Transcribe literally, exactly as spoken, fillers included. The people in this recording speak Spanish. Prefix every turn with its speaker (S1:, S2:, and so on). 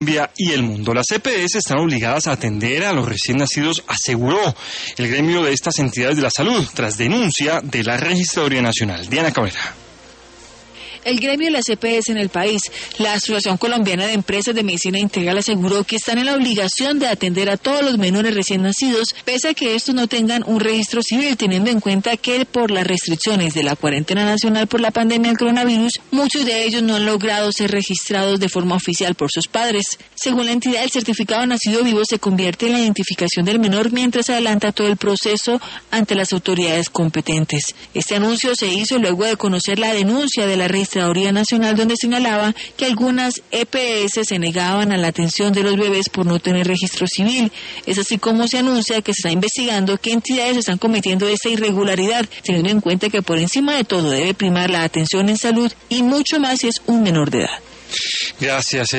S1: y el mundo. Las E P S están obligadas a atender a los recién nacidos, aseguró el gremio de estas entidades de la salud, tras denuncia de la Registraduría Nacional. Diana Cabrera.
S2: El gremio de las E P S en el país, la Asociación Colombiana de Empresas de Medicina Integral, aseguró que están en la obligación de atender a todos los menores recién nacidos, pese a que estos no tengan un registro civil, teniendo en cuenta que por las restricciones de la cuarentena nacional por la pandemia del coronavirus, muchos de ellos no han logrado ser registrados de forma oficial por sus padres. Según la entidad, el certificado nacido vivo se convierte en la identificación del menor mientras adelanta todo el proceso ante las autoridades competentes. Este anuncio se hizo luego de conocer la denuncia de la Registraduría Nacional, donde señalaba que algunas E P S se negaban a la atención de los bebés por no tener registro civil. Es así como se anuncia que se está investigando qué entidades están cometiendo esta irregularidad, teniendo en cuenta que por encima de todo debe primar la atención en salud y mucho más si es un menor de edad.
S1: Gracias.